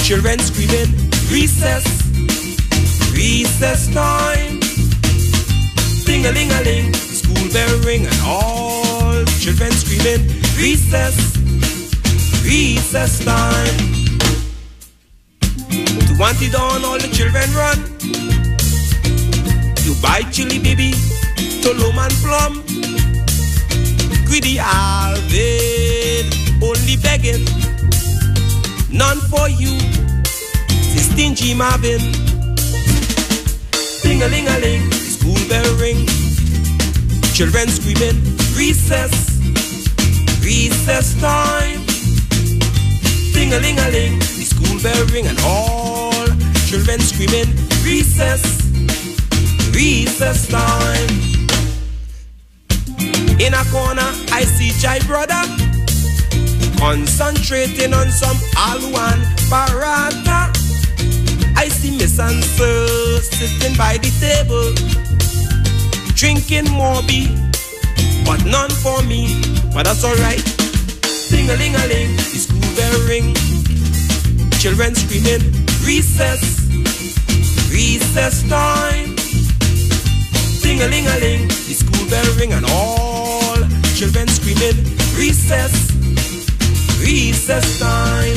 Children screaming, recess, recess time. Ding-a-ling-a-ling, school bell ring and all children screaming, recess, recess time. To want it on, all the children run. You buy chili baby, Tolom and plum. Greedy Alvin, only begging, none for you, the stingy Marvin. Ding-a-ling-a-ling, school bell ring. Children screaming, recess, recess time. Ding-a-ling-a-ling, the school bell ring and all children screaming, recess, recess time. In a corner, I see Jai brother concentrating on some aloo and paratha. I see Miss Answer sitting by the table, drinking Morbi, but none for me, but that's alright. Ding-a-ling-a-ling, the school bell ring. Children screaming, recess, recess time. Ding-a-ling-a-ling, the school bell ring and all children screaming, recess, recess time.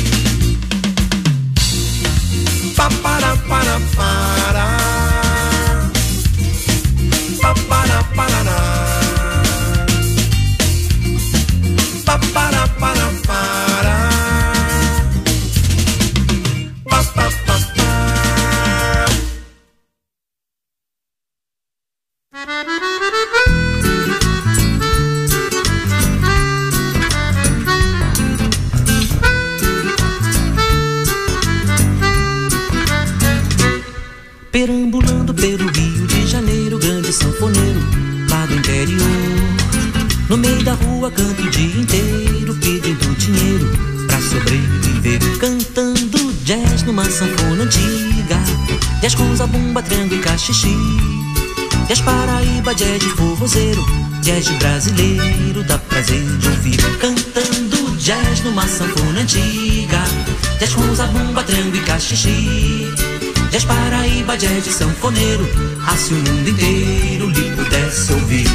Pa-pa-da-pa-da-pa-da, pa-pa-da-pa-da-da, pa-pa-da-pa-da-pa-da, pa-pa-pa-pa. Perambulando pelo Rio de Janeiro, grande sanfoneiro lá do interior. No meio da rua canto o dia inteiro, pedindo dinheiro pra sobreviver. Cantando jazz numa sanfona antiga, jazz com zabumba, triângulo e cachixi. Jazz Paraíba, jazz de forrozeiro, jazz de brasileiro, dá prazer de ouvir. Cantando jazz numa sanfona antiga, jazz com zabumba, triângulo e cachixi. Jazz Paraíba, jazz de sanfoneiro, ah, se o mundo inteiro lhe pudesse ouvir.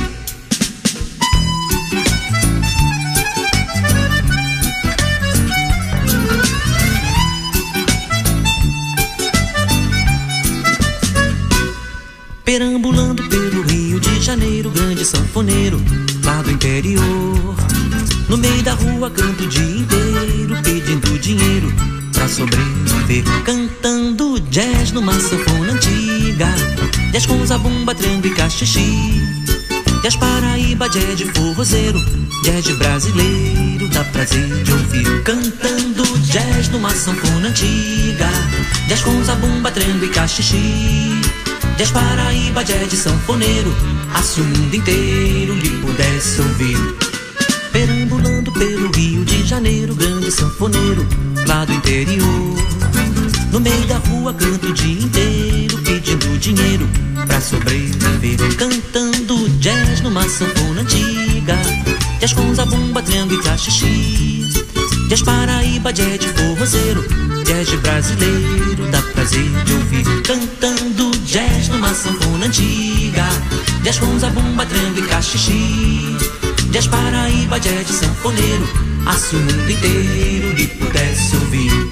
Perambulando pelo Rio de Janeiro, grande sanfoneiro lá do interior. No meio da rua canto o dia inteiro, pedindo dinheiro pra sobreviver. Cantando jazz numa sanfona antiga, jazz com zabumba, triângulo e cachixi. Jazz Paraíba, jazz de forrozeiro, jazz de brasileiro, dá prazer de ouvir. Cantando jazz numa sanfona antiga, jazz com zabumba, triângulo e cachixi. Jazz Paraíba, jazz de sanfoneiro, ah, se o mundo inteiro lhe pudesse ouvir. Perambulando pelo Rio de Janeiro, grande sanfoneiro lá do interior. No meio da rua canto o dia inteiro, pedindo dinheiro pra sobreviver. Cantando jazz numa sanfona antiga, jazz com zabumba, triângulo e cachixi. Jazz Paraíba, jazz de forrozeiro, jazz de brasileiro, dá prazer de ouvir. Cantando jazz numa sanfona antiga, jazz com zabumba, triângulo e cachixi. Jazz Paraíba, jazz de sanfoneiro, ah, se o mundo inteiro lhe pudesse ouvir.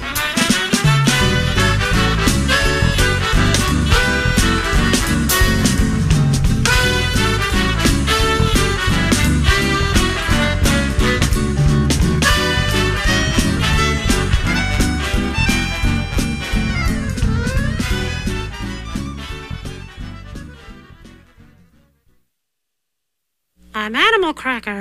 I'm Animal Cracker.